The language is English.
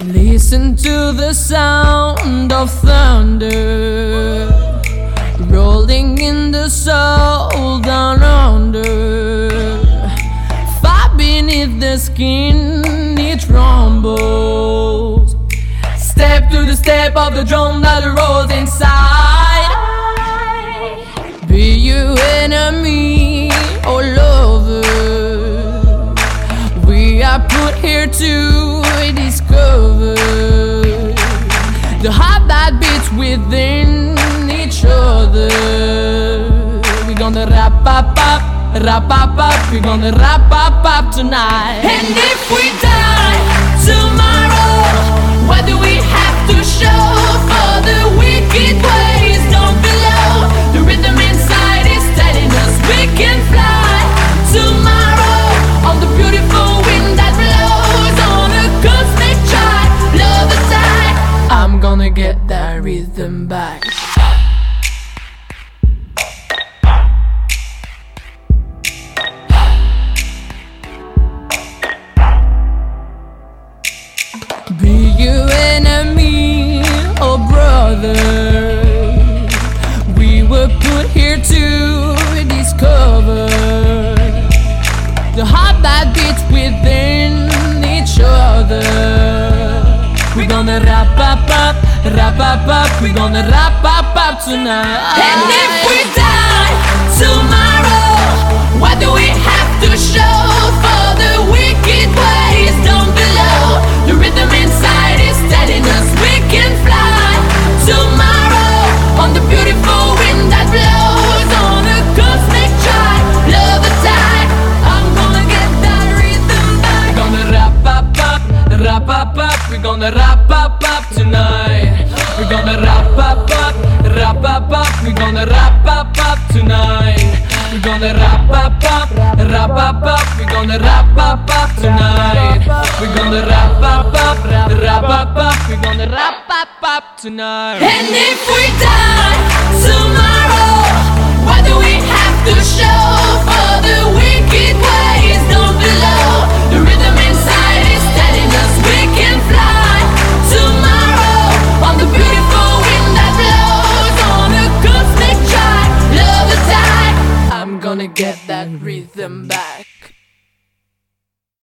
Listen to the sound of thunder rolling in the soul down under. Far beneath the skin it rumbles. Step to the step of the drum that rolls inside. Be you enemy or lover, we are put here to discover the heart that beats within each other. We're gonna wrap up, we're gonna wrap up tonight. And if we die tomorrow, what do we have to show for the wicked ways down below? The rhythm inside is telling us we can fly tomorrow on the beautiful wind that blows on a cosmic child. Love attack. I'm gonna get that rhythm back. Be you enemy or brother, we were put here to discover the heart that beats within each other. We're gonna wrap up, we're gonna wrap up tonight. And if we die tomorrow, what do we have to show for the wicked ways down below? The rhythm inside is telling us we can fly tomorrow on the beautiful wind that blows on a cosmic child. Love attack. I'm gonna get that rhythm back. We're gonna wrap up, we're gonna wrap up tonight. We're gonna wrap up, we're gonna wrap up tonight. We're gonna wrap up, we're gonna wrap up tonight. We're gonna wrap up, we're gonna wrap up tonight. And if we die tomorrow, what do we have to show